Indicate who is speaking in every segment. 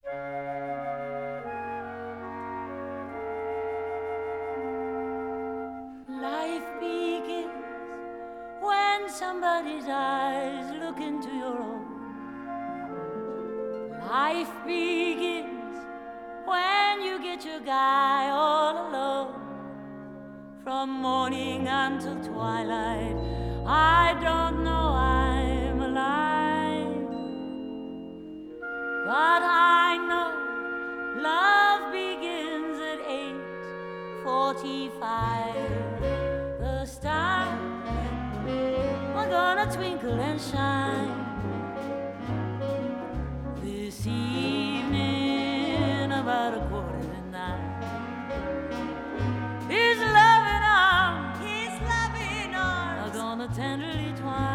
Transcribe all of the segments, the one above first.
Speaker 1: Life begins when somebody's eyes look into your own. Life begins when you get your guy all alone. From morning until twilight, I don't know I'm alive, but I know love begins at 8:45. The stars are gonna twinkle and shine this evening about 8:45. His loving arms are gonna tenderly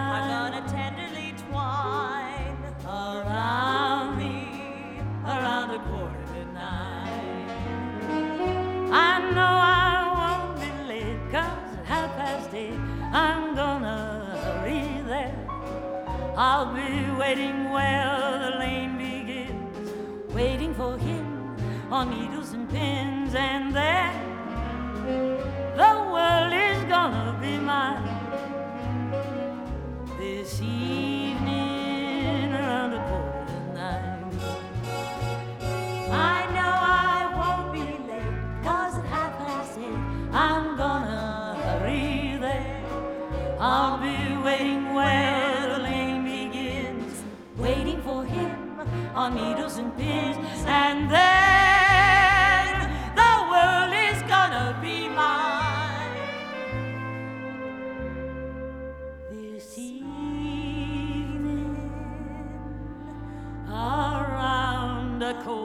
Speaker 1: twine around me around 8:45. I know I won't be late, 'cause at 8:30 I'm gonna hurry there. I'll be waiting where the lane begins, waiting for him on needles and pins, and then the world is gonna be mine this evening around 8:45. I know I won't be late, 'cause at 8:30 I'm gonna hurry there. I'll be waiting where the lane begins, waiting for him on needles and pins, and then the world is gonna be mine this evening around 8:45.